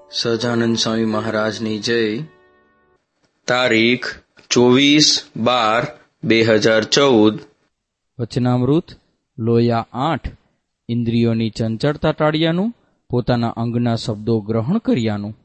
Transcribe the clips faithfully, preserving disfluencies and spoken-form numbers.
સહજાનંદ સ્વામી મહારાજની જય. તારીખ ચોવીસ બાર બે હજાર ચૌદ. વચનામૃત લોયા આઠ. ઇન્દ્રિયોની ચંચળતા ટાળ્યાનું, પોતાના અંગના શબ્દો ગ્રહણ કર્યાનું.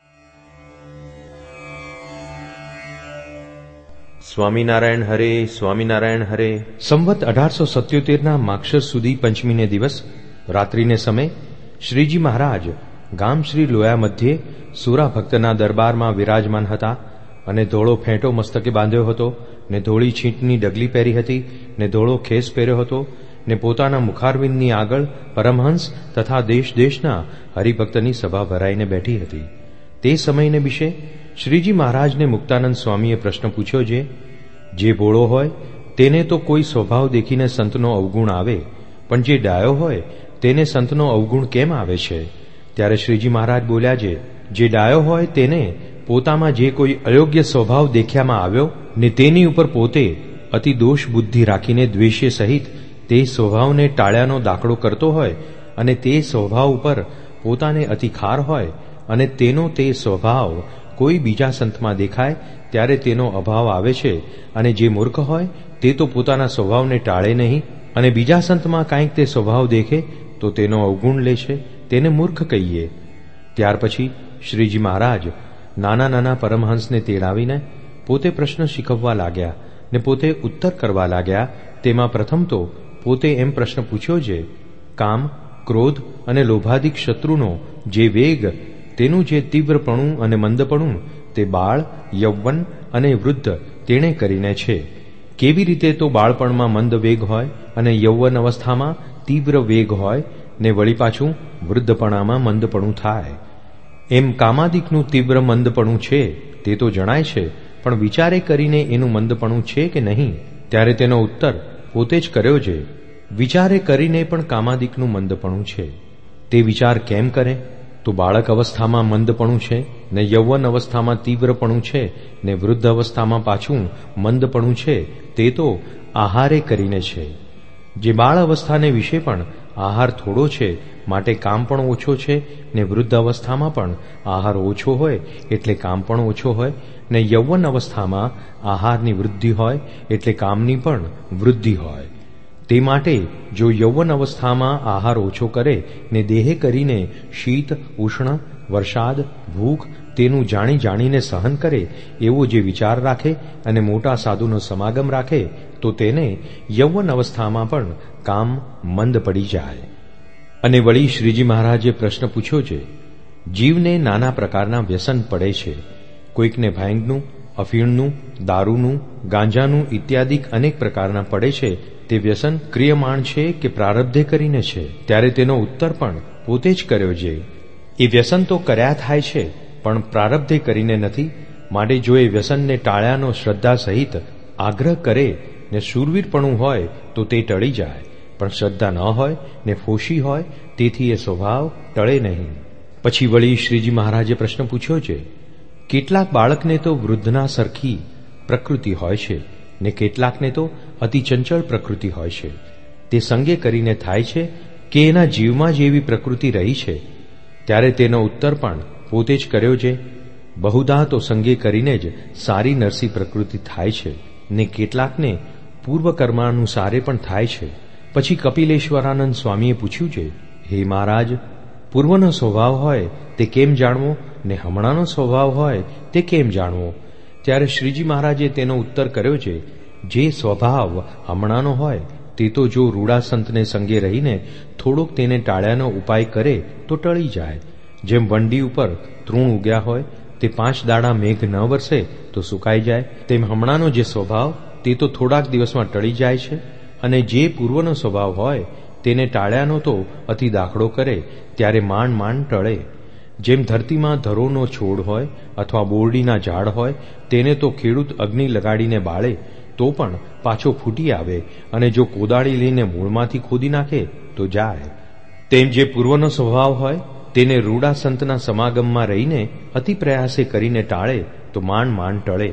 સ્વામિનારાયણ હરે, સ્વામિનારાયણ હરે. સંવત અઢારસો સત્યોતેરના માક્ષર સુધી પંચમીને દિવસ રાત્રિને સમય શ્રીજી મહારાજ ગામ શ્રી લોયા મધ્યે સુરા ભક્તના દરબારમાં વિરાજમાન હતા અને ધોળો ફેંટો મસ્તકે બાંધ્યો હતો ને ધોળી છીંટની ડગલી પહેરી હતી ને ધોળો ખેસ પહેર્યો હતો ને પોતાના મુખારવિંદની આગળ પરમહંસ તથા દેશ દેશના હરિભક્તની સભા ભરાઈને બેઠી હતી. તે સમયને વિશે શ્રીજી મહારાજને મુક્તાનંદ સ્વામીએ પ્રશ્ન પૂછ્યો છે, જે ભોળો હોય તેને તો કોઈ સ્વભાવ દેખીને સંતનો અવગુણ આવે, પણ જે ડાયો હોય તેને સંતનો અવગુણ કેમ આવે છે? ત્યારે શ્રીજી મહારાજ બોલ્યા છે, જે ડાયો હોય તેને પોતામાં જે કોઈ અયોગ્ય સ્વભાવ દેખ્યામાં આવ્યો ને તેની ઉપર પોતે અતિ દોષ બુદ્ધિ રાખીને દ્વેષે સહિત તે સ્વભાવને ટાળ્યાનો દાખલો કરતો હોય અને તે સ્વભાવ ઉપર પોતાને અતિ ખાર હોય અને તેનો તે સ્વભાવ કોઈ બીજા સંતમાં દેખાય ત્યારે તેનો અભાવ આવે છે, અને જે મૂર્ખ હોય તે તો પોતાના સ્વભાવને ટાળે નહીં અને બીજા સંતમાં કાંઈક તે સ્વભાવ દેખે તો તેનો અવગુણ લે છે, તેને મૂર્ખ કહીએ. ત્યાર પછી શ્રીજી મહારાજ નાના નાના પરમહંસને તેડાવીને પોતે પ્રશ્ન શીખવવા લાગ્યા ને પોતે ઉત્તર કરવા લાગ્યા. તેમાં પ્રથમ તો પોતે એમ પ્રશ્ન પૂછ્યો છે, કામ, ક્રોધ અને લોભાદિક શત્રુનો જે વેગ, તેનું જે તીવ્રપણું અને મંદપણું તે બાળ, યૌવન અને વૃદ્ધ તેણે કરીને છે. કેવી રીતે તો બાળપણમાં મંદ વેગ હોય અને યૌવન અવસ્થામાં તીવ્ર વેગ હોય ને વળી પાછું વૃદ્ધપણામાં મંદપણું થાય. એમ કામાદિકનું તીવ્ર મંદપણું છે તે તો જણાય છે, પણ વિચારે કરીને એનું મંદપણું છે કે નહીં? ત્યારે તેનો ઉત્તર પોતે જ કર્યો છે, વિચારે કરીને પણ કામાદિકનું મંદપણું છે. તે વિચાર કેમ કરે? તો બાળક અવસ્થામાં મંદપણું છે ને યૌવન અવસ્થામાં તીવ્રપણું છે ને વૃદ્ધ અવસ્થામાં પાછું મંદપણું છે, તે તો આહારે કરીને છે. જે બાળ અવસ્થાને વિશે પણ આહાર થોડો છે માટે કામ પણ ઓછો છે ને વૃદ્ધ અવસ્થામાં પણ આહાર ઓછો હોય એટલે કામ પણ ઓછો હોય ને યૌવન અવસ્થામાં આહારની વૃદ્ધિ હોય એટલે કામની પણ વૃદ્ધિ હોય. તે માટે જો યૌવન અવસ્થામાં આહાર ઓછો કરે ને દેહે કરીને શીત, ઉષ્ણ, વરસાદ, ભૂખ તેનું જાણી જાણીને સહન કરે એવો જે વિચાર રાખે અને મોટા સાધુનો સમાગમ રાખે તો તેને યૌવન અવસ્થામાં પણ કામ મંદ પડી જાય. અને વળી શ્રીજી મહારાજે પ્રશ્ન પૂછ્યો છે, જીવને નાના પ્રકારના વ્યસન પડે છે. કોઈકને ભાંગનું, અફીણનું, દારૂનું, ગાંજાનું ઇત્યાદિક અનેક પ્રકારના પડે છે. તે વ્યસન ક્રિયમાણ છે કે પ્રારબ્ધે કરીને છે? ત્યારે તેનો ઉત્તર પણ પોતે જ કર્યો છે, એ વ્યસન તો કર્યા થાય છે પણ પ્રારબ્ધે કરીને નથી. માટે જો એ વ્યસનને ટાળ્યાનો શ્રદ્ધા સહિત આગ્રહ કરે ને શૂરવીરપણું હોય તો તે ટળી જાય, પણ શ્રદ્ધા ન હોય ને ફોશી હોય તેથી એ સ્વભાવ ટળે નહીં. પછી વળી શ્રીજી મહારાજે પ્રશ્ન પૂછ્યો છે, કેટલાક બાળકને તો વૃદ્ધના સરખી પ્રકૃતિ હોય છે ને કેટલાકને તો અતિ ચંચળ પ્રકૃતિ હોય છે. તે સંગે કરીને થાય છે કે એના જીવમાં જ એવી પ્રકૃતિ રહી છે? ત્યારે તેનો ઉત્તર પણ પોતે જ કર્યો છે, બહુધા તો સંગે કરીને જ સારી નરસી પ્રકૃતિ થાય છે ને કેટલાકને પૂર્વકર્માનુસારે પણ થાય છે. પછી કપિલેશ્વરાનંદ સ્વામીએ પૂછ્યું છે, હે મહારાજ, પૂર્વનો સ્વભાવ હોય તે કેમ જાણવો ને હમણાંનો સ્વભાવ હોય તે કેમ જાણવો? ત્યારે શ્રીજી મહારાજે તેનો ઉત્તર કર્યો છે, જે સ્વભાવ હમણાંનો હોય તે તો જો રૂડા સંતને સંગે રહીને થોડોક તેને ટાળ્યાનો ઉપાય કરે તો ટળી જાય. જેમ વંડી ઉપર તૃણ ઉગ્યા હોય તે પાંચ દાડા મેઘ ન વરસે તો સુકાઈ જાય, તેમ હમણાંનો જે સ્વભાવ તે તો થોડાક દિવસમાં ટળી જાય છે. અને જે પૂર્વનો સ્વભાવ હોય તેને ટાળ્યાનો તો અતિ દાખલો કરે ત્યારે માંડ માંડ ટળે. જેમ ધરતીમાં ધરોનો છોડ હોય અથવા બોરડીના ઝાડ હોય તેને તો ખેડૂત અગ્નિ લગાડીને બાળે તો પણ પાછો ફૂટી આવે, અને જો કોદાળી લઈને મૂળમાંથી ખોદી નાખે તો જાય. તેમ જે પૂર્વનો સ્વભાવ હોય તેને રૂડા સંતના સમાગમમાં રહીને અતિ પ્રયાસે કરીને ટાળે તો માંડ માંડ ટળે.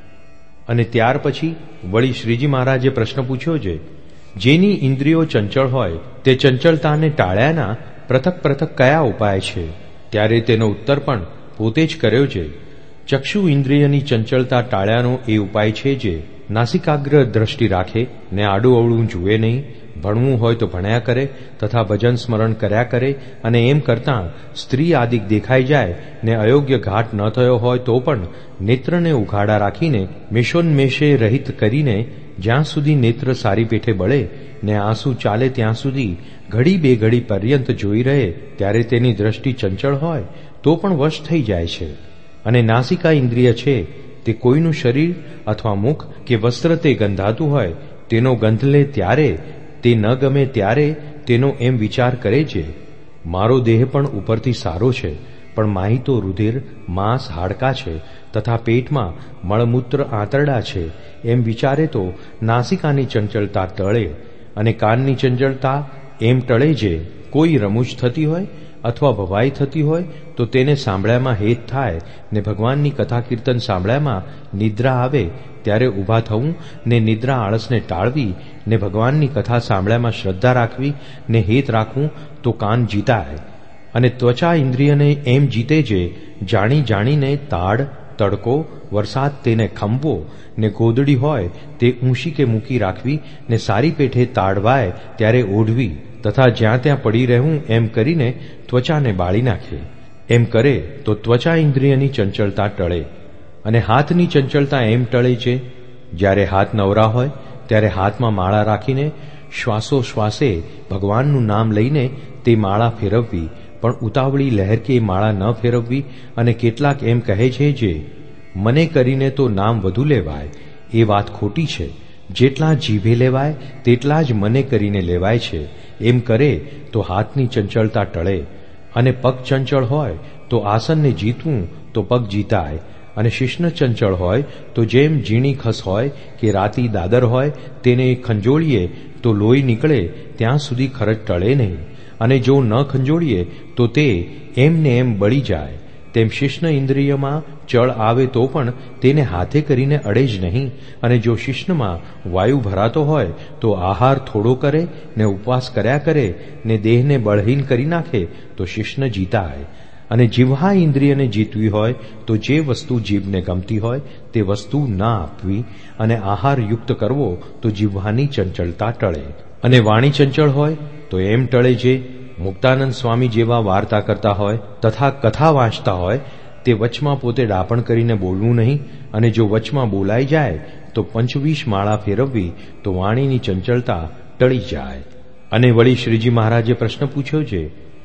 અને ત્યાર પછી વળી શ્રીજી મહારાજે પ્રશ્ન પૂછ્યો છે, જેની ઇન્દ્રિયો ચંચળ હોય તે ચંચળતાને ટાળ્યાના પૃથક પૃથક કયા ઉપાય છે? ત્યારે તેનો ઉત્તર પણ પોતે જ કર્યો છે. ચક્ષુ ઇન્દ્રિયની ચંચળતા ટાળ્યાનો એ ઉપાય છે જે નાસિકાગ્ર દ્રષ્ટિ રાખે ને આડું અવળું જુએ નહીં, ભણવું હોય તો ભણ્યા કરે તથા ભજન સ્મરણ કર્યા કરે, અને એમ કરતાં સ્ત્રી આદિક દેખાઈ જાય ને અયોગ્ય ઘાટ ન થયો હોય તો પણ નેત્રને ઉઘાડા રાખીને મેષોન્મેષે રહિત કરીને જ્યાં સુધી નેત્ર સારી પેઠે બળે ને આંસુ ચાલે ત્યાં સુધી ઘડી બે ઘડી પર્યંત જોઈ રહે, ત્યારે તેની દ્રષ્ટિ ચંચળ હોય તો પણ વશ થઈ જાય છે. અને નાસિકા ઇન્દ્રિય છે તે કોઈનું શરીર અથવા મુખ કે વસ્ત્ર તે ગંધાતું હોય તેનો ગંધ લે ત્યારે, તે ન ગમે ત્યારે તેનો એમ વિચાર કરે છે, મારો દેહ પણ ઉપરથી સારો છે, પણ માહી તો રુધિર માંસ હાડકા છે તથા પેટમાં મળમૂત્ર આંતરડા છે, એમ વિચારે તો નાસિકાની ચંચળતા ટળે. અને કાનની ચંચળતા એમ ટળે જે કોઈ રમૂજ થતી હોય અથવા ભવાઈ થતી હોય તો તેને સાંભળ્યામાં હેત થાય ને ભગવાનની કથા કીર્તન સાંભળ્યામાં નિદ્રા આવે ત્યારે ઊભા થવું ને નિદ્રા આળસને ટાળવી ને ભગવાનની કથા સાંભળ્યામાં શ્રદ્ધા રાખવી ને હેત રાખવું તો કાન જીતાય. અને ત્વચા ઇન્દ્રિયને એમ જીતે જે જાણી જાણીને તાડ, તડકો, વરસાદ તેને ખંભવો ને ગોદડી હોય તે ઊંશી કે મૂકી રાખવી ને સારી પેઠે તાડવાય ત્યારે ઓઢવી તથા જ્યાં ત્યાં પડી રહેવું એમ કરીને ત્વચાને બાળી નાખે. એમ કરે તો ત્વચા ઇન્દ્રિયની ચંચળતા ટળે. અને હાથની ચંચળતા એમ ટળે છે જ્યારે હાથ નવરા હોય ત્યારે હાથમાં માળા રાખીને શ્વાસોશ્વાસે ભગવાનનું નામ લઈને તે માળા ફેરવવી, પણ ઉતાવળી લહેરકે માળા ન ફેરવવી. અને કેટલાક એમ કહે છે જે મને કરીને તો નામ વધુ લેવાય, એ વાત ખોટી છે. જેટલા જીભે લેવાય તેટલા જ મને કરીને લેવાય છે. એમ કરે તો હાથની ચંચળતા ટળે. અને પગ ચંચળ હોય તો આસનને જીતવું તો પગ જીતાય. અને શિશ્ન ચંચળ હોય તો જેમ ઝીણી ખસ હોય કે રાતી દાદર હોય તેને ખંજોળીએ તો લોહી નીકળે ત્યાં સુધી ખરજ ટળે નહીં. અને જો ન ખંજોળીએ તો તે એમને એમ બળી જાય. તેમ શિશ્ન ઇન્દ્રિયમાં ચળ આવે તો પણ તેને હાથે કરીને અડે જ નહીં. અને જો શિશ્નમાં વાયુ ભરાતો હોય તો આહાર થોડો કરે ને ઉપવાસ કર્યા કરે ને દેહને બળહીન કરી નાખે તો શિશ્ન જીતાય. અને જીવહા ઇન્દ્રિયને જીતવી હોય તો જે વસ્તુ જીભને ગમતી હોય તે વસ્તુ ના આપવી, અને આહાર યુક્ત કરવો તો જીવહાની ચંચળતા ટળે. અને વાણી ચંચળ હોય તો એમ ટળે જે મુક્તાનંદ સ્વામી જેવા વાર્તા કરતા હોય તથા કથા વાંચતા હોય તે વચમાં પોતે ડાપણ કરીને બોલવું નહીં. અને જો વચમાં બોલાઈ જાય તો પંચવીસ માળા ફેરવવી તો વાણીની ચંચળતા ટળી જાય. અને વળી શ્રીજી મહારાજે પ્રશ્ન પૂછ્યો છે,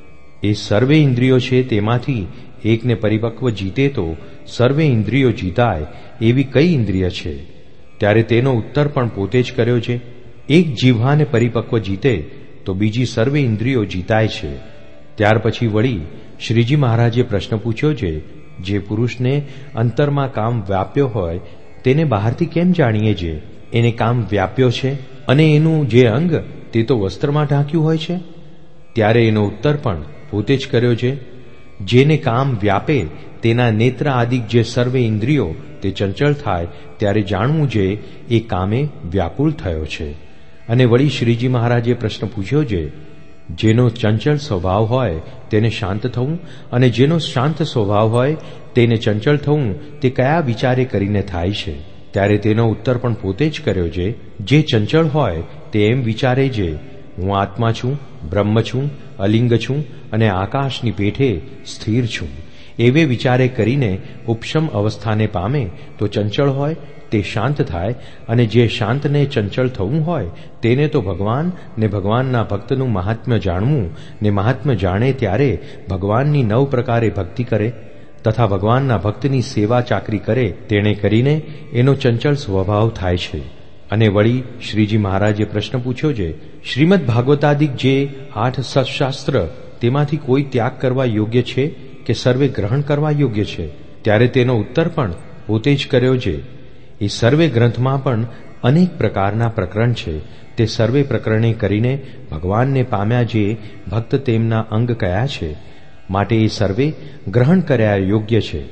એ સર્વે ઇન્દ્રિયો છે તેમાંથી એકને પરિપક્વ જીતે તો સર્વે ઇન્દ્રિયો જીતાય એવી કઈ ઇન્દ્રિય છે? ત્યારે તેનો ઉત્તર પણ પોતે જ કર્યો છે, એક જીવહાને પરિપક્વ જીતે તો બીજી સર્વે ઇન્દ્રિયો જીતાય છે. ત્યાર પછી વળી શ્રીજી મહારાજે પ્રશ્ન પૂછ્યો છે, જે પુરુષને અંતરમાં કામ વ્યાપ્યો હોય તેને બહારથી કેમ જાણીએ જે એને કામ વ્યાપ્યો છે અને એનું જે અંગ તે તો વસ્ત્રમાં ઢાંક્યું હોય છે? ત્યારે એનો ઉત્તર પણ પોતે જ કર્યો છે, જેને કામ વ્યાપે તેના નેત્ર આદિક જે સર્વે ઇન્દ્રિયો તે ચંચળ થાય ત્યારે જાણવું જે એ કામે વ્યાકુળ થયો છે. અને વળી શ્રીજી મહારાજે પ્રશ્ન પૂછ્યો છે, જેનો ચંચળ સ્વભાવ હોય તેને શાંત થવું અને જેનો શાંત સ્વભાવ હોય તેને ચંચળ થવું તે કયા વિચારે કરીને થાય છે? ત્યારે તેનો ઉત્તર પણ પોતે જ કર્યો છે, જે ચંચળ હોય તે એમ વિચારે છે, હું આત્મા છું, બ્રહ્મ છું, અલિંગ છું અને આકાશની પેઠે સ્થિર છું. એવે વિચારે કરીને ઉપશમ અવસ્થાને પામે તો ચંચળ હોય તે શાંત થાય. અને જે શાંતને ચંચળ થવું હોય તેને તો ભગવાન ને ભગવાનના ભક્તનું મહાત્મ્ય જાણવું ને મહાત્મ્ય જાણે ત્યારે ભગવાનની નવ પ્રકારે ભક્તિ કરે તથા ભગવાનના ભક્તની સેવા ચાકરી કરે, તેણે કરીને એનો ચંચળ સ્વભાવ થાય છે. અને વળી શ્રીજી મહારાજે પ્રશ્ન પૂછ્યો છે, શ્રીમદ ભાગવતાદિક જે આઠ સત્શાસ્ત્ર તેમાંથી કોઈ ત્યાગ કરવા યોગ્ય છે કે સર્વે ગ્રહણ કરવા યોગ્ય છે? ત્યારે તેનો ઉત્તર પણ પોતે જ કર્યો છે, એ સર્વે ગ્રંથમાં પણ અનેક પ્રકારના પ્રકરણ છે. તે સર્વે પ્રકરણે કરીને ભગવાનને પામ્યા જે ભક્ત તેમના અંગ કયા છે, માટે એ સર્વે ગ્રહણ કર્યા યોગ્ય છે.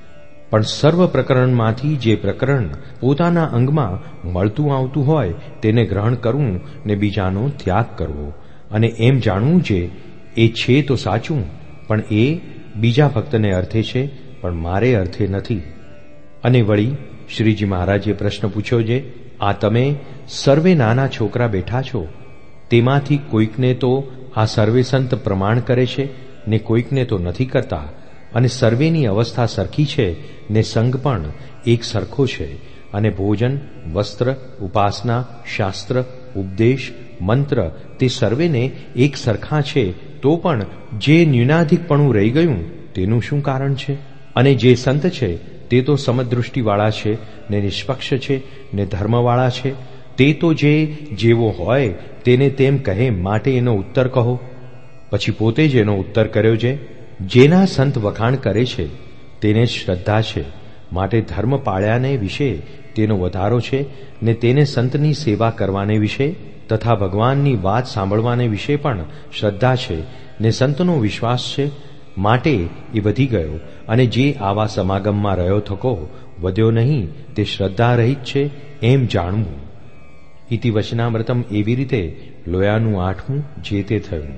પણ સર્વ પ્રકરણમાંથી જે પ્રકરણ પોતાના અંગમાં મળતું આવતું હોય તેને ગ્રહણ કરવું ને બીજાનો ત્યાગ કરવો. અને એમ જાણવું છે એ છે તો સાચું, પણ એ બીજા ભક્તને અર્થે છે, પણ મારે અર્થે નથી. અને વળી શ્રીજી મહારાજે પ્રશ્ન પૂછ્યો છે, આ તમે સર્વે નાના છોકરા બેઠા છો, તેમાંથી કોઈકને તો આ સર્વે સંત પ્રમાણ કરે છે ને કોઈકને તો નથી કરતા, અને સર્વેની અવસ્થા સરખી છે ને સંગ પણ એક સરખો છે, અને ભોજન, વસ્ત્ર, ઉપાસના, શાસ્ત્ર, ઉપદેશ, મંત્ર તે સર્વેને એક સરખા છે, તો પણ જે ન્યૂનાધિકપણું રહી ગયું તેનું શું કારણ છે? અને જે સંત છે તે તો સમદૃષ્ટિવાળા છે ને નિષ્પક્ષ છે ને ધર્મવાળા છે, તે તો જે જેવો હોય તેને તેમ કહે, માટે એનો ઉત્તર કહો. પછી પોતે જ એનો ઉત્તર કર્યો છે, જેના સંત વખાણ કરે છે તેને શ્રદ્ધા છે, માટે ધર્મ પાળ્યાને વિશે તેનો વધારો છે, ને તેને સંતની સેવા કરવાને વિશે તથા ભગવાનની વાત સાંભળવાને વિશે પણ શ્રદ્ધા છે, ને સંતનો વિશ્વાસ છે, માટે એ વધી ગયો. અને જે આવા સમાગમમાં રહ્યો થકો વધ્યો નહીં, તે શ્રદ્ધા રહિત છે એમ જાણવું. ઇતિ વચનામૃતમ એવી રીતે લોયાનું આઠમું જે તે થયું.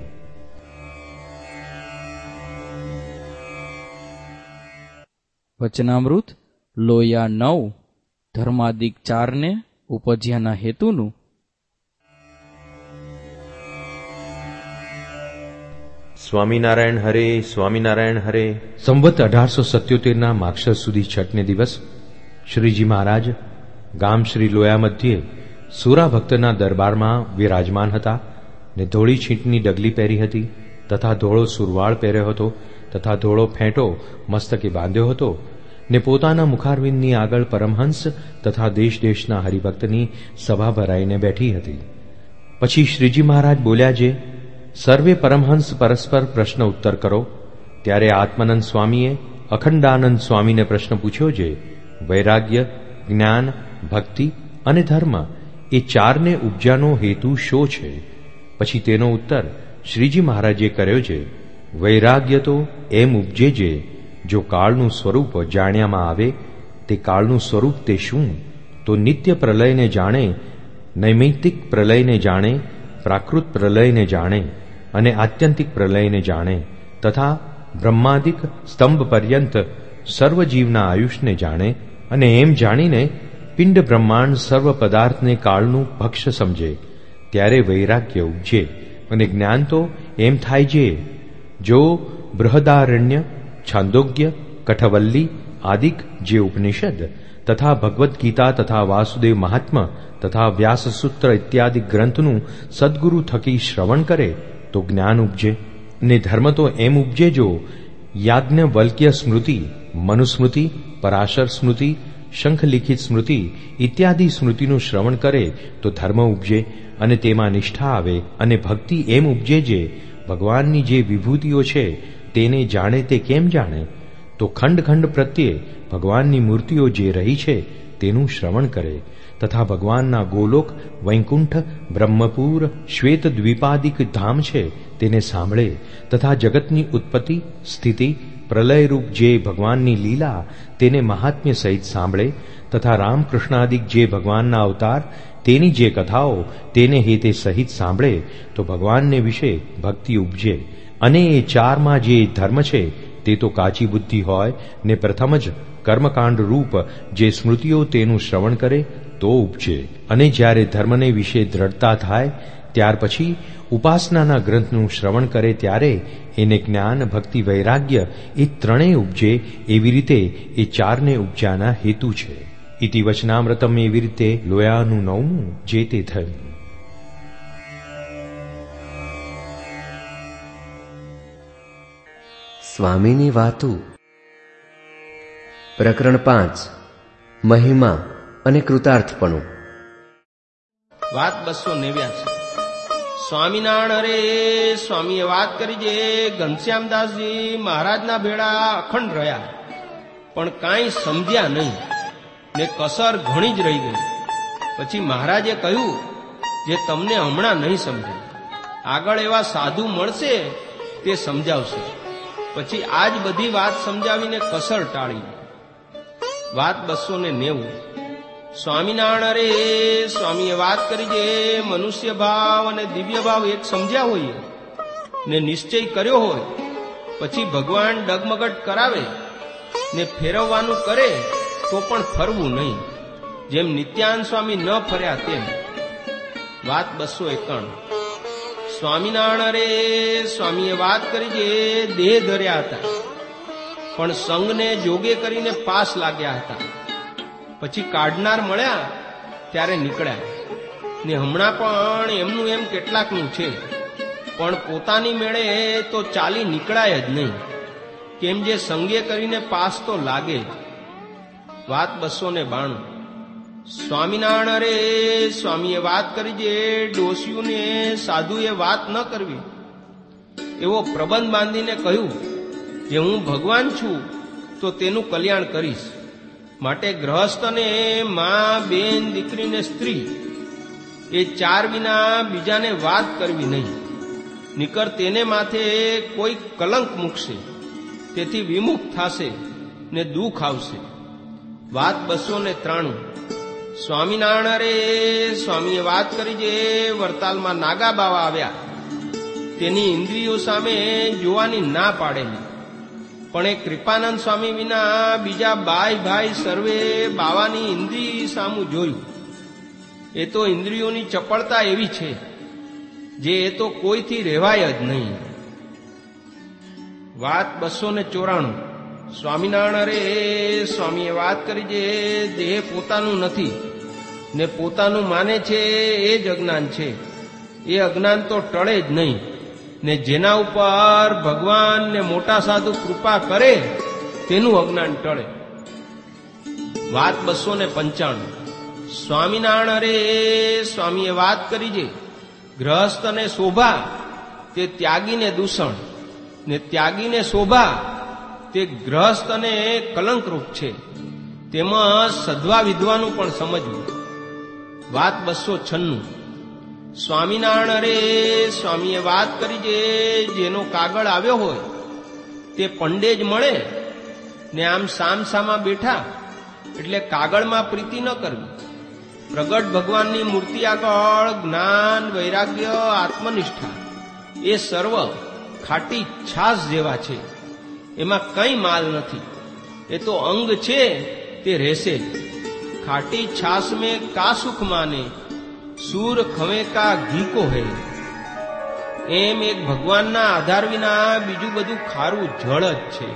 વચનામૃત લોયા નવ ધર્માદિક ચારને ઉપજ્યાના હેતુનું. સ્વામિનારાયણ હરે, સ્વામિનારાયણ હરે. સંવત અઢારસો સત્યોતેરના માક્ષર સુધી છઠને દિવસ શ્રીજી મહારાજ ગામ શ્રી લોયા મધ્યે સુરા ભક્તના દરબારમાં વિરાજમાન હતા, ને ધોળી છીંટની ડગલી પહેરી હતી, તથા ધોળો સુરવાળ પહેર્યો હતો, તથા ધોળો ફેંટો મસ્તકે બાંધ્યો હતો, ને પોતાના મુખારવિંદની આગળ પરમહંસ તથા દેશ દેશના હરિભક્તની સભા ભરાઈને બેઠી હતી. પછી શ્રીજી મહારાજ બોલ્યા છે, સર્વે પરમહંસ પરસ્પર પ્રશ્ન ઉત્તર કરો. ત્યારે આત્માનંદ સ્વામીએ અખંડાનંદ સ્વામીને પ્રશ્ન પૂછ્યો છે, વૈરાગ્ય, જ્ઞાન, ભક્તિ અને ધર્મ એ ચારને ઉપજાનો હેતુ શો છે? પછી તેનો ઉત્તર શ્રીજી મહારાજે કર્યો છે, વૈરાગ્ય તો એમ ઉપજે છે, જો કાળનું સ્વરૂપ જાણ્યામાં આવે. તે કાળનું સ્વરૂપ તે શું? તો નિત્ય પ્રલયને જાણે, નૈમિત્તિક પ્રલયને જાણે, પ્રાકૃત પ્રલયને જાણે અને આત્યંતિક પ્રલયને જાણે, તથા બ્રહ્માદિક સ્તંભ પર્યંત સર્વજીવના આયુષને જાણે, અને એમ જાણીને પિંડ બ્રહ્માંડ સર્વ પદાર્થને કાળનું ભક્ષ્ય સમજે, ત્યારે વૈરાગ્ય ઉપજે. અને જ્ઞાન તો એમ થાય છે, જો બૃહદારણ્ય, છાંદોગ્ય, કઠવલ્લી આદિક જે ઉપનિષદ તથા ભગવદ્ ગીતા તથા વાસુદેવ મહાત્મા તથા વ્યાસસૂત્ર ઇત્યાદિ ગ્રંથનું સદગુરુ થકી શ્રવણ કરે તો જ્ઞાન ઉપજે. ને ધર્મ તો એમ ઉપજે, જો યાજ્ઞવલ્ક્ય સ્મૃતિ, મનુસ્મૃતિ, પરાશર સ્મૃતિ, શંખલિખિત સ્મૃતિ ઇત્યાદિ સ્મૃતિનું શ્રવણ કરે તો ધર્મ ઉપજે, અને તેમાં નિષ્ઠા આવે. અને ભક્તિ એમ ઉપજે, જે ભગવાનની જે વિભૂતિઓ છે તેને જાણે. તે કેમ જાણે? તો ખંડ ખંડ પ્રત્યે ભગવાનની મૂર્તિઓ જે રહી છે તેનું શ્રવણ કરે, તથા ભગવાનના ગોલોક, વૈકુંઠ, બ્રહ્મપુર, શ્વેત દ્વીપાદિક ધામ છે તેને સાંભળે, તથા જગતની ઉત્પત્તિ, સ્થિતિ, પ્રલયરૂપ જે ભગવાનની લીલા તેને મહાત્મ્ય સહિત સાંભળે, તથા રામકૃષ્ણાદિક જે ભગવાનના અવતાર તેની જે કથાઓ તેને હેતે સહિત સાંભળે, તો ભગવાનને વિશે ભક્તિ ઉપજે. અને એ ચારમાં જે ધર્મ છે તે તો કાચી બુદ્ધિ હોય ને પ્રથમ જ કર્મકાંડ રૂપ જે સ્મૃતિઓ તેનું શ્રવણ કરે તો ઉપજે. અને જ્યારે ધર્મને વિશે દ્રઢતા થાય ત્યાર પછી ઉપાસનાના ગ્રંથનું શ્રવણ કરે ત્યારે એને જ્ઞાન, ભક્તિ, વૈરાગ્ય એ ત્રણેય ઉપજે. એવી રીતે એ ચારને ઉપજાના હેતુ છે. ઇતિ વચનામૃતમ એવી રીતે લોયાનું નવમું જે તે થયું. સ્વામીની વાતો. પ્રકરણ પાંચ. મહિમા અને કૃતાર્થપણું. વાત બસો નેવ્યાસી. સ્વામિનારાયણ હરે, સ્વામીએ વાત કરી છે, ઘનશ્યામદાસજી મહારાજના ભેળા અખંડ રહ્યા, પણ કાંઈ સમજ્યા નહીં ને કસર ઘણી જ રહી ગઈ. પછી મહારાજે કહ્યું, જે તમને હમણાં નહીં સમજે, આગળ એવા સાધુ મળશે તે સમજાવશે. પછી આજ બધી વાત સમજાવીને કસર ટાળી. વાત બસો ને નેવું. સ્વામિનારાયણ હરે, સ્વામીએ વાત કરી છે, મનુષ્ય ભાવ અને દિવ્ય ભાવ એક સમજ્યા હોઈએ ને નિશ્ચય કર્યો હોય પછી ભગવાન ડગમગટ કરાવે ને ફેરવવાનું કરે તો પણ ફરવું નહીં, જેમ નિત્યાનંદ સ્વામી ન ફર્યા તેમ. વાત બસો એકાણું. સ્વામિનારાયણ રે સ્વામીએ વાત કરી જે દેહ ધર્યા હતા, પણ સંઘને જોગે કરીને પાસ લાગ્યા હતા. પછી કાઢનાર મળ્યા ત્યારે નીકળ્યા ને હમણાં પણ એમનું એમ કેટલાકનું છે, પણ પોતાની મેળે તો ચાલી નીકળાય જ નહીં, કેમ જે સંગે કરીને પાસ તો લાગે જ. વાત બસો ને બાણું. સ્વામિનારાયણ રે સ્વામીએ વાત કરી જે ડોશીઓને સાધુએ વાત ન કરવી, એવો પ્રબંધ બાંધીને કહ્યું જે હું ભગવાન છું તો તેનું કલ્યાણ કરીશ, માટે ગ્રહસ્થને માં, બેન, દીકરીને સ્ત્રી એ ચાર વિના બીજાને વાત કરવી નહીં, નિકર તેને માથે કોઈ કલંક મૂકશે, તેથી વિમુખ થશે ને દુઃખ આવશે. વાત બસો ને ત્રાણું. સ્વામિનારાયણ રે સ્વામીએ વાત કરી જે વરતાલમાં નાગા બાવા આવ્યા, તેની ઇન્દ્રિયો સામે જોવાની ના પાડેલી, પણ એ કૃપાનંદ સ્વામી વિના બીજા બાઈ ભાઈ સર્વે બાવાની ઇન્દ્રિય સામું જોયું. એ તો ઇન્દ્રિયોની ચપળતા એવી છે જે એ તો કોઈથી રહેવાય જ નહીં. વાત બસો ને ચોરાણું. સ્વામિનારાયણ રે સ્વામીએ વાત કરી જે દેહ પોતાનું નથી ને પોતાનું માને છે એ જ અજ્ઞાન છે, એ અજ્ઞાન તો ટળે જ નહીં, ને જેના ઉપર ભગવાન ને મોટા સાધુ કૃપા કરે તેનું અજ્ઞાન ટળે. વાત બસો ને પંચાણું. સ્વામિનારાયણ રે સ્વામીએ વાત કરી છે ગ્રહસ્થને શોભા તે ત્યાગીને દૂષણ, ને ત્યાગીને શોભા તે ગ્રહસ્થને કલંકરૂપ છે, તેમાં સધવા વિધવાનું પણ સમજવું. વાત બસો છન્નું. સ્વામિનારાયણ રે સ્વામીએ વાત કરી છે જેનો કાગળ આવ્યો હોય તે પંડે જ મળે ને આમ સામસામા બેઠા એટલે કાગળમાં પ્રીતિ ન કરવી. પ્રગટ ભગવાનની મૂર્તિ આગળ જ્ઞાન, વૈરાગ્ય, આત્મનિષ્ઠા એ સર્વ ખાટી છાસ જેવા છે, એમાં કંઈ માલ નથી, એ તો અંગ છે તે રહેશે. ખાટી છાસ મેં કા સુખ માને, સૂર ખવે કા ઘી કો હે. એમ એક ભગવાનના આધાર વિના બીજું બધું ખારું જળ જ છે.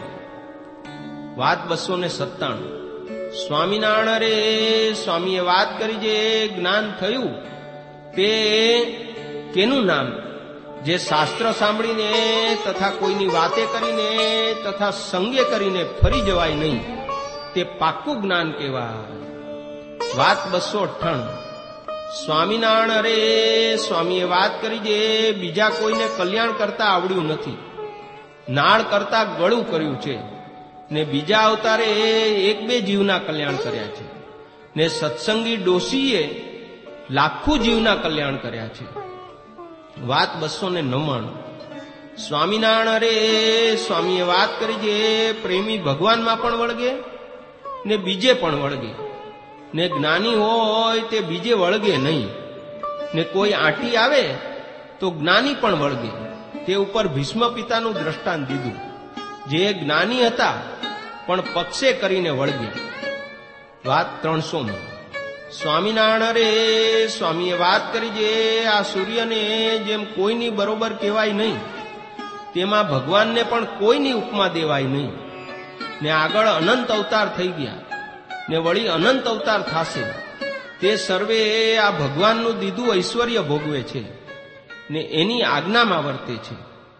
વાત બસો ને સત્તાણું. સ્વામિનારાયણ રે સ્વામીએ વાત કરી જે જ્ઞાન થયું તે કેનું નામ, જે શાસ્ત્ર સાંભળીને તથા કોઈની વાતે કરીને તથા સંગે કરીને ફરી જવાય નહીં, તે પાક્કું જ્ઞાન કહેવાય. વાત બસો અઠ્ઠાણું. સ્વામિનારાયણ રે સ્વામીએ વાત કરી જે બીજા કોઈને કલ્યાણ કરતા આવડ્યું નથી, નાળ કરતા ગળું કર્યું છે, ને બીજા અવતારે એક બે જીવના કલ્યાણ કર્યા છે, ને સત્સંગી ડોશીએ લાખો જીવના કલ્યાણ કર્યા છે. વાત બસો ને નવ્વાણું. સ્વામિનારાયણ રે સ્વામીએ વાત કરી જે પ્રેમી ભગવાનમાં પણ વળગે ને બીજે પણ વળગે, ને જ્ઞાની હોય તે બીજે વળગે નહીં, ને કોઈ આંટી આવે તો જ્ઞાની પણ વળગે. તે ઉપર ભીષ્મ પિતાનું દ્રષ્ટાંત દીધું, જે જ્ઞાની હતા પણ પક્ષે કરીને વળગ્યા. વાત ત્રણસો માં. સ્વામિનારાયણ રે સ્વામીએ વાત કરી જે આ સૂર્યને જેમ કોઈની બરોબર કહેવાય નહીં, તેમાં ભગવાનને પણ કોઈની ઉપમા દેવાય નહીં, ને આગળ અનંત અવતાર થઈ ગયા ને વળી અનંત અવતાર થશે, તે સર્વે આ ભગવાનનું દીધું ઐશ્વર્ય ભોગવે છે ને એની આજ્ઞામાં વર્તે છે.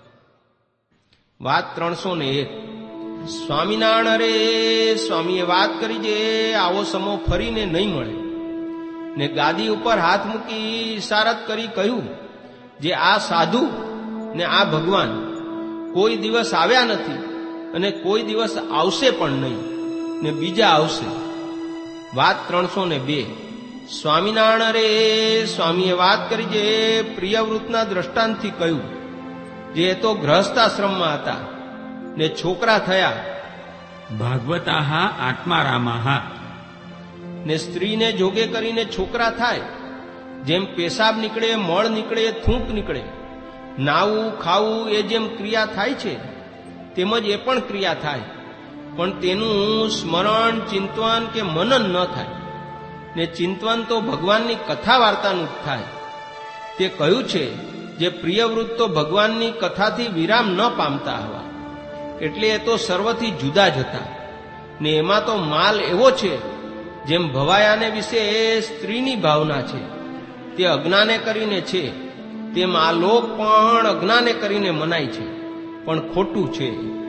વાત ત્રણસો ને એક. સ્વામિનારાયણ રે સ્વામીએ વાત કરી જે આવો સમો ફરીને નહીં મળે, ને ગાદી ઉપર હાથ મૂકી ઈશારત કરી કહ્યું જે આ સાધુ ને આ ભગવાન કોઈ દિવસ આવ્યા નથી અને કોઈ દિવસ આવશે પણ નહીં, ને બીજા આવશે. વાત ત્રણસો ને બે. સ્વામિનારાયણ રે સ્વામીએ વાત કરી જે પ્રિયવૃતના દ્રષ્ટાંતથી કહ્યું જે તો ગ્રહસ્થાશ્રમમાં હતા ને છોકરા થયા, ભાગવતાહ આત્મારામાહ, ને સ્ત્રીને જોગે કરીને છોકરા થાય, જેમ પેશાબ નીકળે, મળ નીકળે, થૂંક નીકળે, નાવું ખાવું એ જેમ ક્રિયા થાય છે તેમજ એ પણ ક્રિયા થાય, પણ તેનું સ્મરણ, ચિંતન કે મનન ન થાય. ને ચિંતન તો ભગવાનની કથા વાર્તાનું જ થાય. તે કહ્યું છે, જે પ્રિયવૃત્ત તો ભગવાનની કથાથી વિરામ ન પામતા હવા, એટલે એ તો સર્વથી જુદા જ હતા. ને એમાં તો માલ એવો છે, જેમ ભવાયાને વિશે સ્ત્રીની ભાવના છે તે અજ્ઞાને કરીને છે, તેમ આ લોક પણ અજ્ઞાને કરીને મનાય છે, પણ ખોટું છે.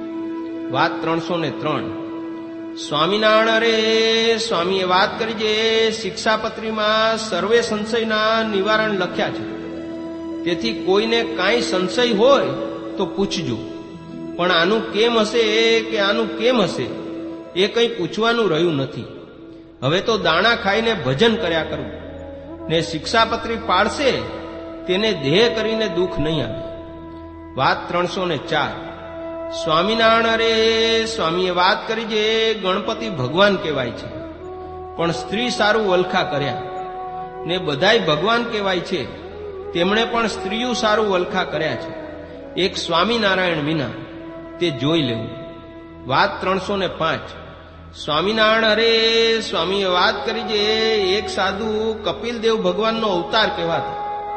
વાત ત્રણસો ને ત્રણ. સ્વામિનારાયણ અરે સ્વામીએ વાત કરી જે શિક્ષાપત્રીમાં સર્વે સંશયના નિવારણ લખ્યા છે. તેથી કોઈને કાંઈ સંશય હોય તો પૂછજો, પણ આનું કેમ હશે કે આનું કેમ હશે એ કંઈ પૂછવાનું રહ્યું નથી. હવે તો દાણા ખાઈને ભજન કર્યા કરવું, ને શિક્ષાપત્રી પાડશે તેને દેહ કરીને દુઃખ નહીં આવે. વાત ત્રણસો ને ચાર. સ્વામિનારાયણ અરે સ્વામીએ વાત કરી જે ગણપતિ ભગવાન કહેવાય છે, પણ સ્ત્રી સારું વલખા કર્યા. ને બધાય ભગવાન કહેવાય છે, તેમણે પણ સ્ત્રીયું સારું વલખા કર્યા છે, એક સ્વામિનારાયણ વિના. તે જોઈ લેવું. વાત ત્રણસો ને પાંચ. સ્વામિનારાયણ અરે સ્વામીએ વાત કરી જે એક સાધુ કપિલદેવ ભગવાનનો અવતાર કહેવાતા,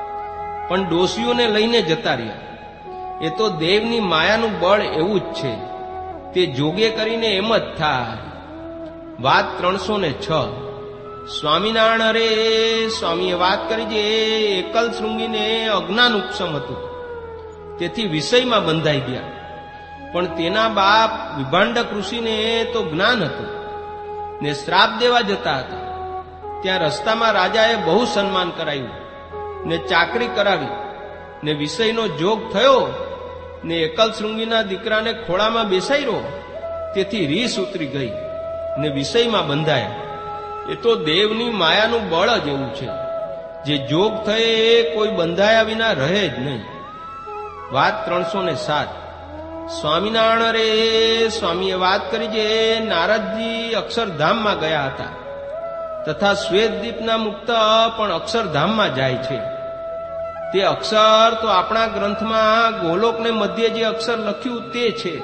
પણ ડોસીઓને લઈને જતા રહ્યા. એ તો દેવની માયાનું બળ એવું જ છે, તે જોગે કરીને એમ જ થાય. વાત ત્રણસો ને છ. સ્વામિનારાયણ અરે સ્વામીએ વાત કરી જે એકલ શૃંગીને અજ્ઞાન ઉપશમ હતું, તેથી વિષયમાં બંધાઈ ગયા. પણ તેના બાપ વિભાંડક ઋષિને તો જ્ઞાન હતું, ને શ્રાપ દેવા જતા હતા. ત્યાં રસ્તામાં રાજાએ બહુ સન્માન કરાયું, ને ચાકરી કરાવી, ને વિષયનો જોગ થયો, ને એકલ શૃંગીના દીકરાને ખોળામાં બેસાડ્યો. તેથી રીસ ઉતરી ગઈ, ને વિષયમાં બંધાયા. એ તો દેવની માયાનું બળ જ એવું છે, જે જોગ થયે એ કોઈ બંધાયા વિના રહે જ નહીં. વાત ત્રણસો ને સાત. સ્વામિનારાયણ રે સ્વામીએ વાત કરી જે નારદજી અક્ષરધામમાં ગયા હતા, તથા શ્વેતદીપના મુક્ત પણ અક્ષરધામમાં જાય છે. તે અક્ષર તો આપણા ગ્રંથમાં ગોલોકને મધ્ય જે અક્ષર લખ્યું તે છે,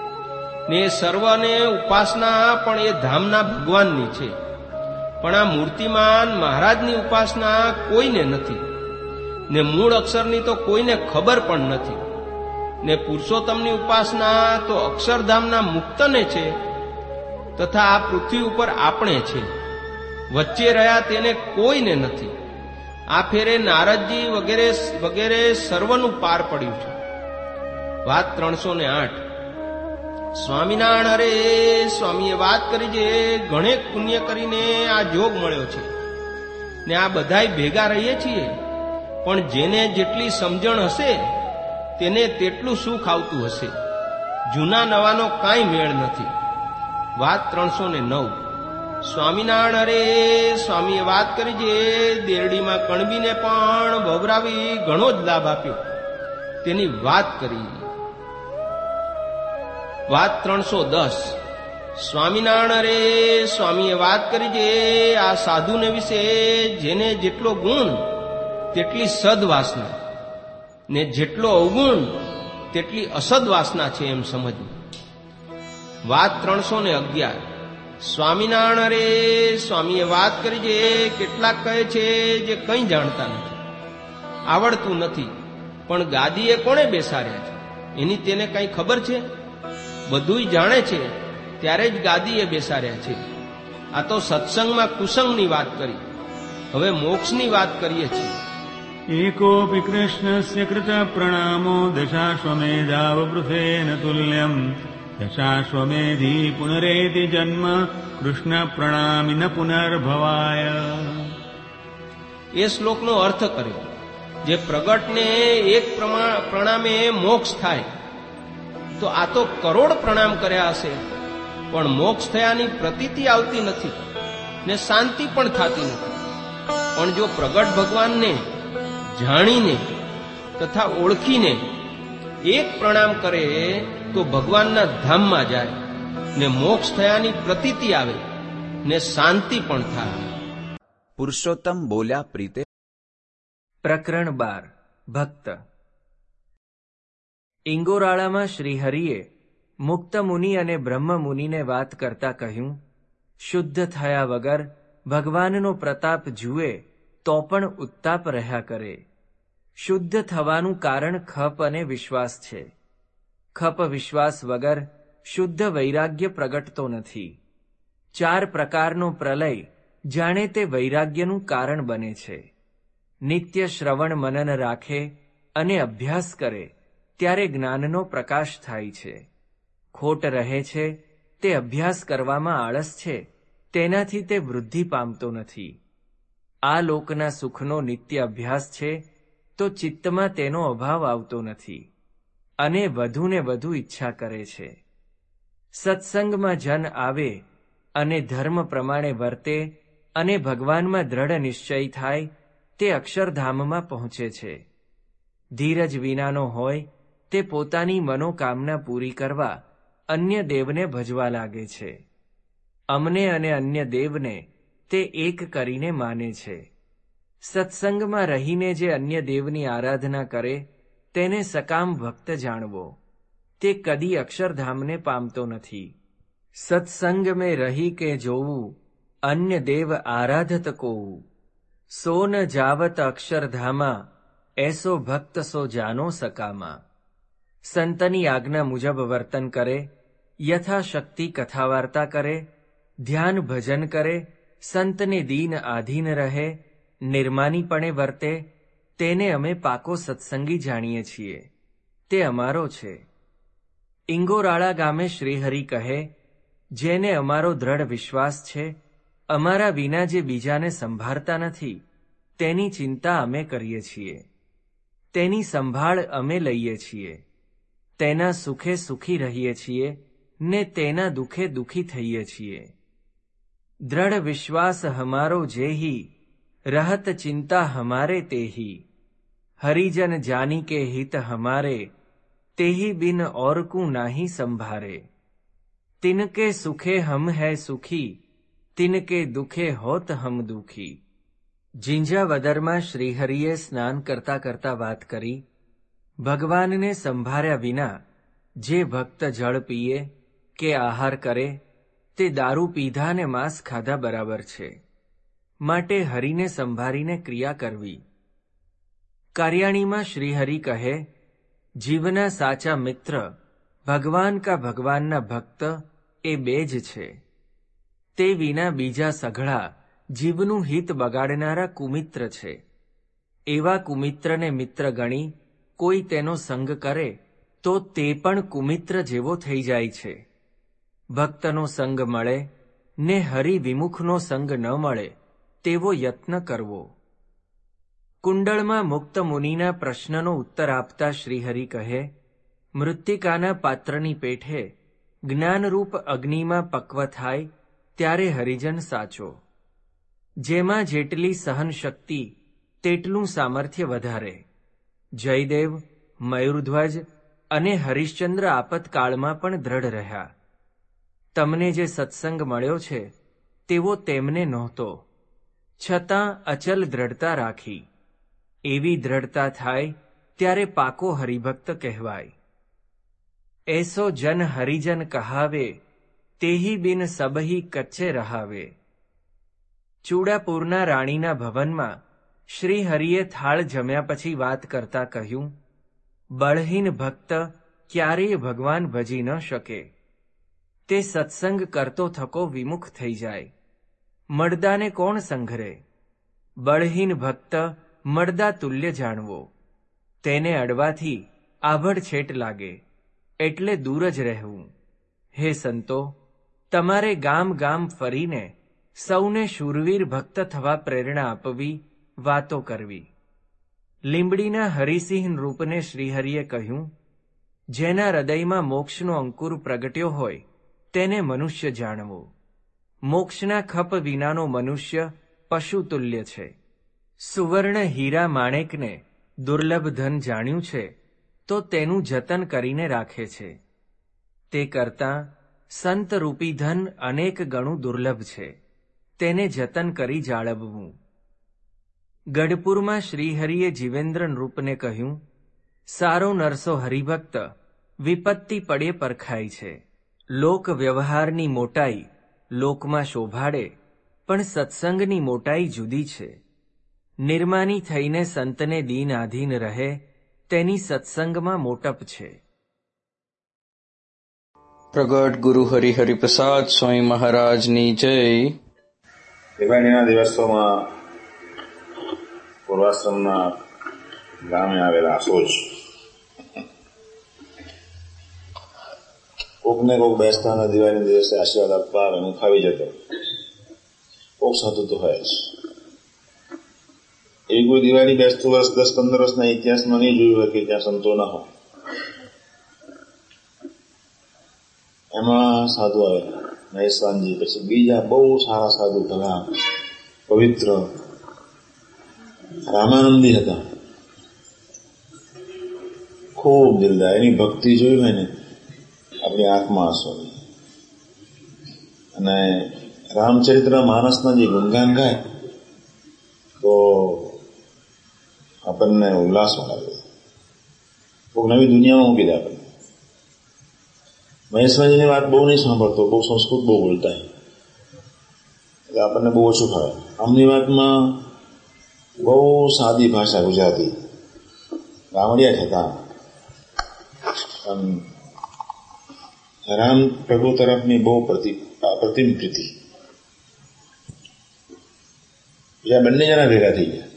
ને સર્વને ઉપાસના પણ એ ધામના ભગવાનની છે. પણ આ મૂર્તિમાન મહારાજની ઉપાસના કોઈને નથી, ને મૂળ અક્ષરની તો કોઈને ખબર પણ નથી. ને પુરુષોત્તમની ઉપાસના તો અક્ષરધામના મુક્તને છે, તથા આ પૃથ્વી ઉપર આપણે છે. વચ્ચે રહ્યા તેને કોઈને નથી. આ ફેરે નારદજી વગેરે વગેરે સર્વનું પાર પડ્યું છે. વાત ત્રણસો ને આઠ. સ્વામિનારાયણ અરે સ્વામીએ વાત કરી જે ઘણેક પુણ્ય કરીને આ જોગ મળ્યો છે, ને આ બધાય ભેગા રહીએ છીએ, પણ જેને જેટલી સમજણ હશે તેને તેટલું સુખ આવતું હશે. જૂના નવાનો કાંઈ મેળ નથી. વાત ત્રણસો ને નવ. સ્વામિનારાયણ અરે સ્વામીએ વાત કરી જે દેરડીમાં કણબીને પણ વવરાવી ઘણો જ લાભ આપ્યો, તેની વાત કરી. વાત ત્રણસો દસ. સ્વામિનારાયણ અરે સ્વામીએ વાત કરી જે આ સાધુને વિશે જેને જેટલો ગુણ તેટલી સદવાસના, ને જેટલો અવગુણ તેટલી અસદવાસના છે એમ સમજવું. વાત ત્રણસો ને અગિયાર. સ્વામિનારાયણ અરે સ્વામીએ વાત કરી જે કેટલાક કહે છે જે કંઈ જાણતા નથી, આવડતું નથી, પણ ગાદીએ કોણે બેસાડ્યા છે એની તેને કંઈ ખબર છે? બધુંય જાણે છે ત્યારે જ ગાદીએ બેસાડ્યા છે. આ તો સત્સંગમાં કુસંગની વાત કરી, હવે મોક્ષની વાત કરીએ છીએ. એકોપી કૃષ્ણસ્ય કૃત પ્રણામો દશાશ્વમેધાવૃથેન તુલ્યમ દશાશ્વમેધી પુનરેતિ જન્મ કૃષ્ણ પ્રણામિન પુનર્ભવાય. એ શ્લોકનો અર્થ કર્યો, જે પ્રગટને એક પ્રણામે મોક્ષ થાય, તો આ તો કરોડ પ્રણામ કર્યા હશે, પણ મોક્ષ થયાની પ્રતીતિ આવતી નથી, ને શાંતિ પણ થતી નથી. પણ જો પ્રગટ ભગવાનને જાણીને તથા ઓળખીને એક પ્રણામ કરે તો ભગવાનના ધામમાં જાય, ને મોક્ષ થયાની પ્રતીતિ આવે, ને શાંતિ પણ થાય. પુરુષોત્તમ બોલ્યા પ્રીતે. પ્રકરણ બાર. ભક્ત. ઇંગોરાળામાં શ્રીહરિએ મુક્ત મુનિ અને બ્રહ્મ મુનિને વાત કરતા કહ્યું, શુદ્ધ થયા વગર ભગવાનનો પ્રતાપ જુએ તો પણ ઉત્તાપ રહ્યા કરે. શુદ્ધ થવાનું કારણ ખપ અને વિશ્વાસ છે. ખપ વિશ્વાસ વગર શુદ્ધ વૈરાગ્ય પ્રગટતો નથી. ચાર પ્રકારનો પ્રલય જાણે તે વૈરાગ્યનું કારણ બને છે. નિત્ય શ્રવણ મનન રાખે અને અભ્યાસ કરે ત્યારે જ્ઞાનનો પ્રકાશ થાય છે. ખોટ રહે છે તે અભ્યાસ કરવામાં આળસ છે, તેનાથી તે વૃદ્ધિ પામતો નથી. આ લોકના સુખનો નિત્ય અભ્યાસ છે તો ચિત્તમાં તેનો અભાવ આવતો નથી અને વધુને વધુ ઈચ્છા કરે છે. સત્સંગમાં જન આવે અને ધર્મ પ્રમાણે વર્તે અને ભગવાનમાં દ્રઢ નિશ્ચય થાય તે અક્ષરધામમાં પહોંચે છે. ધીરજ વિનાનો હોય તે પોતાની મનોકામના પૂરી કરવા અન્ય દેવને ભજવા લાગે છે. અમને અને અન્ય દેવને તે એક કરીને માને છે. સત્સંગમાં રહીને જે અન્ય દેવની આરાધના કરે તેને સકામ ભક્ત જાણવો. તે કદી અક્ષરધામને પામતો નથી. સત્સંગ મેં રહી કે જોવું અન્ય દેવ આરાધત કોવું. સો ન જાવત અક્ષરધામા એસો ભક્ત સો જાનો સકામા. સંતની આજ્ઞા મુજબ વર્તન કરે, યથાશક્તિ કથા વાર્તા કરે, ધ્યાન ભજન કરે, સંતને દીન આધીન રહે, નિર્માનીપણે વર્તે, તેને અમે પાકો સત્સંગી જાણીએ છીએ. તે અમારો છે. ઇંગોરાળા ગામે શ્રીહરિ કહે, જેને અમારો દ્રઢ વિશ્વાસ છે, અમારા વિના જે બીજાને સંભાળતા નથી તેની ચિંતા અમે કરીએ છીએ. તેની સંભાળ અમે લઈએ છીએ. તેના સુખે સુખી રહીએ છીએ ને તેના દુઃખે દુઃખી થઈએ છીએ. દ્રઢ વિશ્વાસ હમારો જેહી, રહત ચિંતા હમારે તેહી. હરિજન જાની કે હિત હમારે, તેહી બિન और को नाही संभारे. तिनके सुखे हम है सुखी, तिनके दुखे होत हम दुखी. જિંજાવદરમાં શ્રીહરિએ સ્નાન કરતા કરતા વાત કરી, ભગવાનને સંભાળ્યા વિના જે ભક્ત જળ પીએ કે આહાર કરે તે દારૂ પીધા ને માંસ ખાધા બરાબર છે. માટે હરિને સંભાળીને ક્રિયા કરવી. કાર્યાણીમાં શ્રીહરિ કહે, જીવના સાચા મિત્ર ભગવાન કા ભગવાનના ભક્ત એ બે જ છે. તે વિના બીજા સઘળા જીવનું હિત બગાડનારા કુમિત્ર છે. એવા કુમિત્રને મિત્ર ગણી કોઈ તેનો સંગ કરે તો તે પણ કુમિત્ર જેવો થઈ જાય છે. ભક્તનો સંગ મળે ને હરિ વિમુખનો સંગ ન મળે તેવો યત્ન કરવો. કુંડળમાં મુક્ત મુનિના પ્રશ્નનો ઉત્તર આપતા શ્રીહરિ કહે, મૃત્તિકાના પાત્રની પેઠે જ્ઞાનરૂપ અગ્નિમાં પક્વ થાય ત્યારે હરિજન સાચો. જેમાં જેટલી સહન શક્તિ તેટલું સામર્થ્ય વધારે. જયદેવ, મયુરધ્વજ અને હરિશ્ચંદ્ર આપતકાળમાં પણ દ્રઢ રહ્યા. તમને જે સત્સંગ મળ્યો છે તેવો તેમને નહોતો, છતાં અચલ દ્રઢતા રાખી. એવી દ્રઢતા થાય ત્યારે પાકો હરિભક્ત કહેવાય. એસો જન હરિજન કહાવે, તેહી બિન સબહી કચ્ચે રહાવે. ચૂડાપુરના રાણીના ભવનમાં શ્રીહરિએ થાળ જમ્યા પછી વાત કરતા કહ્યું, બળહીન ભક્ત ક્યારેય ભગવાન ભજી ન શકે. તે સત્સંગ કરતો થકો વિમુખ થઈ જાય. મળદાને કોણ સંઘરે? બળહીન ભક્ત મળદા તુલ્ય જાણવો. તેને અડવાથી આભડછેટ લાગે, એટલે દૂર જ રહેવું. હે સંતો, તમારે ગામ ગામ ફરીને સૌને શૂરવીર ભક્ત થવા પ્રેરણા આપવી, વાતો કરવી. લીંબડીના હરિસિંહ રૂપને શ્રીહરિએ કહ્યું, જેના હૃદયમાં મોક્ષનો અંકુર પ્રગટ્યો હોય તેને મનુષ્ય જાણવો. મોક્ષના ખપ વિનાનો મનુષ્ય પશુ તુલ્ય છે. સુવર્ણ હીરા માણેકને દુર્લભ ધન જાણ્યું છે તો તેનું જતન કરીને રાખે છે. તે કરતાં સંતરૂપી ધન અનેક ગણું દુર્લભ છે, તેને જતન કરી જાળવવું. ગઢપુરમાં શ્રીહરિએ જીવેન્દ્ર નૃપને કહ્યું, સારો નરસો હરિભક્ત વિપત્તિ પડે પરખાય છે. લોક વ્યવહારની મોટાઈ લોકમાં શોભાડે, પણ સત્સંગની મોટાઈ જુદી છે. નિર્માની થઈને સંતને દીન આધીન રહે, તેની સત્સંગમાં મોટપ છે. પ્રગટ ગુરુ હરિહરિ પ્રસાદ સ્વામી મહારાજની જય. દિવાળીના દિવસોમાં પૂર્વાશ્રમના ગામે આવેલા આસોજ કોકને કોક બેસતા દિવાળીના દિવસે આશીર્વાદ આપવા હું ખાવી જતો. કોક સાધુ તો હોય જ. એવી કોઈ દિવાળી બેસતું વર્ષ દસ પંદર વર્ષના ઇતિહાસમાં નહીં જોયું હોય કે ત્યાં સંતો ના હોય. એમાં સાધુ આવે મહેશવાનજી, પછી બીજા બહુ સારા સાધુ ભલા પવિત્ર રામાનંદી હતા, ખૂબ દિલદાર. એની ભક્તિ જોઈ હોય ને આપણી આંખમાં આંસુ. અને રામચરિત્ર માનસના જે ગુણગાન ગાય તો આપણને ઉલ્લાસ મળે, કોઈક નવી દુનિયામાં મૂકી દે આપણને. મહેશવાજીની વાત બહુ નહીં સાંભળતો, બહુ સંસ્કૃત બહુ બોલતા, એટલે આપણને બહુ ઓછું ફાવે. આમની વાતમાં બહુ સાદી ભાષા ગુજરાતી, ગામડિયા થતા રામ પ્રભુ તરફની બહુ પ્રતિમ પ્રીતિ. બીજા બંને જણા ભેગા થઈ ગયા.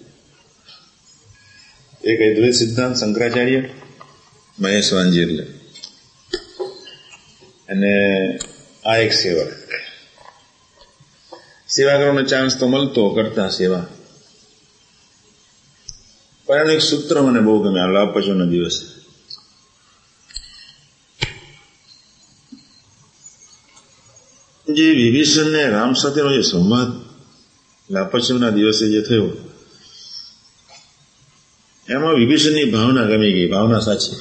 એક અદ્વૈત સિદ્ધાંત શંકરાચાર્ય, મહેશવાનજી એટલે, અને આ એક સેવક. સેવા કરવાનો ચાન્સ તો મળતો, કરતા સેવા. પણ એનું એક સૂત્ર મને બહુ ગમે આ લાભપચોનો દિવસ. જે વિભીષણ ને રામ સાથેનો જે સંવાદ લાભપચોના દિવસે જે થયો, એમાં વિભીષણની ભાવના ગમી ગઈ, ભાવના સાચી.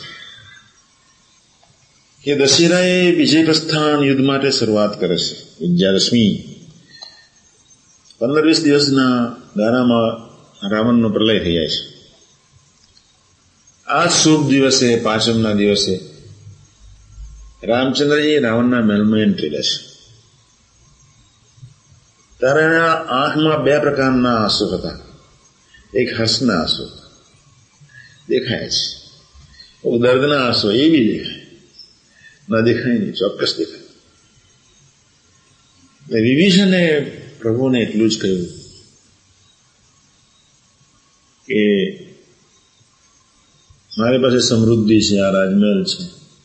કે દશેરાએ વિજય પ્રસ્થાન યુદ્ધ માટે શરૂઆત કરે છે. વિજયાદશમી પંદર વીસ દિવસના ગાળામાં રાવણનો પ્રલય થઈ જાય છે. આ શુભ દિવસે, પાંચમના દિવસે રામચંદ્રજી રાવણના મહેલમાં એન્ટ્રી લે છે. ત્યારે એના આંખમાં બે પ્રકારના આંસુ હતા. એક હર્ષના આંસુ દેખાય છે, દર્દના આંસુ એ બી દેખાય, ના દેખાય નહીં, ચોક્કસ દેખાય. વિભીષણે પ્રભુને એટલું જ કહ્યું કે મારી પાસે સમૃદ્ધિ છે, આ રાજમહેલ છે,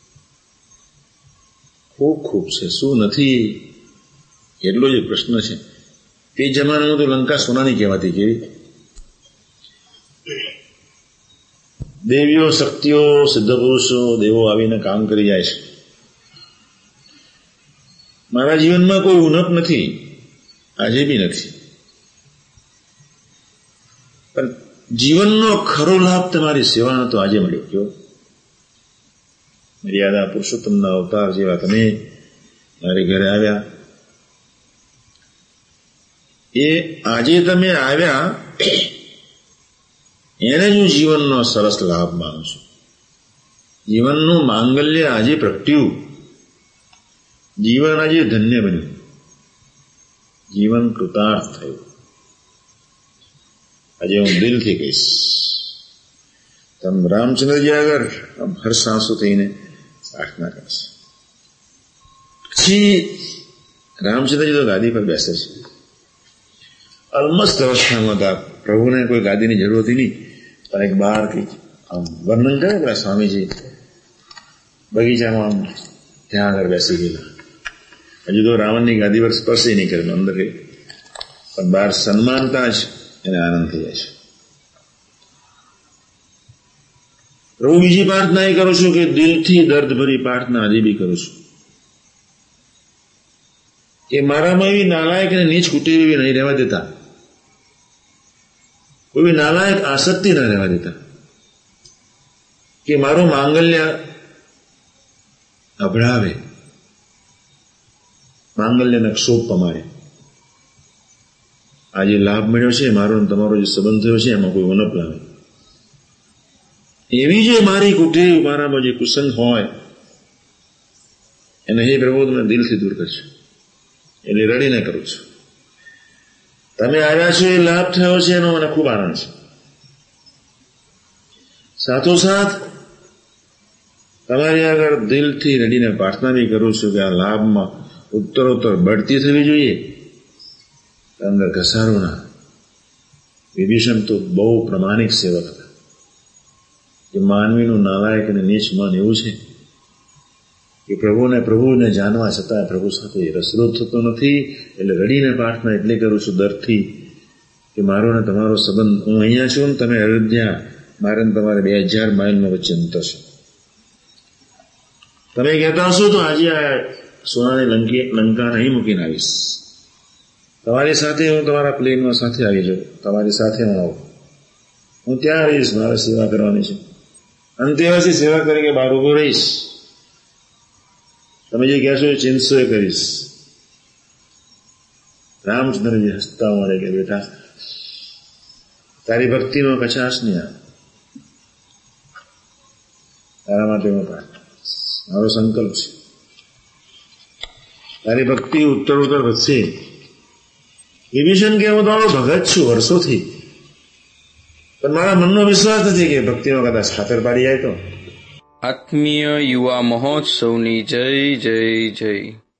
ખૂબ ખૂબ છે, શું નથી એટલો જ પ્રશ્ન છે. તે જમાનામાં તો લંકા સોનાની કહેવાતી. કેવી દેવીઓ, શક્તિઓ, સિદ્ધ પુરુષો, દેવો આવીને કામ કરી જાય છે. મારા જીવનમાં કોઈ ઉણપ નથી, આજે બી નથી. પણ જીવનનો ખરો લાભ તમારી સેવાનો તો આજે મળ્યો. કયો મર્યાદા પુરુષોત્તમના અવતાર જેવા તમે મારી ઘરે આવ્યા, એ આજે તમે આવ્યા એને જ હું જીવનનો સરસ લાભ માનું છું. જીવનનું માંગલ્ય આજે પ્રગટ્યું, જીવન આજે ધન્ય બન્યું, જીવન કૃતાર્થ થયું. આજે હું દિલથી કહીશ, તમે રામચંદ્રજી આગળ હર્ષ આંસુ થઈને પ્રાર્થના કરશે. પછી રામચંદ્રજી તો ગાદી પર બેસે છે, અલમસ્ત અવસ્થામાં હતા. પ્રભુને કોઈ ગાદીની જરૂર હતી નહીં, પણ એક બહાર કઈ વર્ણન કરે પેલા સ્વામીજી બગીચામાં ત્યાં આગળ બેસી ગયેલા. હજુ તો રાવણની ગાદી પર સ્પર્શ નહીં કરેલો અંદર, પણ બહાર સન્માનતા જ એને આનંદ થઈ જાય છે. પ્રભુ બીજી પ્રાર્થના એ કરું છું કે દિલથી દર્દ ભરી પ્રાર્થના આજે બી કરું છું કે મારામાં એવી નાલાયક અને નીચ કુટેવ એવી નહીં રહેવા દેતા, કોઈ નાલાયક આસક્તિ ન રહેવા દેતા, કે મારું માંગલ્ય અભડાવે, માંગલ્યના ક્ષોભ પમાડે. આ જે લાભ મળ્યો છે, મારો તમારો જે સંબંધ થયો છે, એમાં કોઈ વનપ લાવે. એવી જે મારી કુટેવ, મારામાં જે કુસંગ હોય એને હે પ્રભુ તમે દિલથી દૂર કરજો, એટલે રડીને કરું છું. તમે આવ્યા છો એ લાભ થયો છે એનો મને ખૂબ આનંદ છે. સાથોસાથ તમારી આગળ દિલથી રડીને પ્રાર્થના બી કરું છું કે આ લાભમાં ઉત્તરોત્તર બઢતી થવી જોઈએ, અંદર ઘસારો ના. વિભીષણ તો બહુ પ્રમાણિક સેવક હતા. કે માનવીનું નાલાયક અને નીચ મન એવું છે કે પ્રભુને પ્રભુને જાણવા છતાં પ્રભુ સાથે રસરોજ થતો નથી. એટલે રડીને પ્રાર્થના એટલે કરું છું દરથી કે મારો ને તમારો સંબંધ, હું અહીંયા છું ને તમે અયોધ્યા, મારે ને તમારે બે હજાર માઇલનો વચ્ચે અંતર છે. તમે કહેતા હશો તો આજે આ સોનાની લંકી લંકા નહીં મૂકીને આવીશ. તમારી સાથે હું તમારા પ્લેનમાં સાથે આવી જાઉં, તમારી સાથે હું આવું, હું ત્યાં રહીશ, મારે સેવા કરવાની છે. અંતેવાસી સેવા તરીકે બહાર ઉભો રહીશ. તમે જે કહેશો એ ચિંતશો એ કરીશ. રામચંદ્રજી હસતા મળે કે બેટા તારી ભક્તિમાં કચાશ નહીં આવે, તારા માટે હું પ્રાર્થના, મારો સંકલ્પ છે. તારી ભક્તિ ઉત્તરોત્તર વધશે. વિભીષણ કે હું તમારો ભગત છું વર્ષોથી, પણ મારા મનનો વિશ્વાસ નથી કે ભક્તિમાં કદાચ ખાતર પાડી જાય તો. આત્મીય યુવા મહોત્સવની જય જય જય.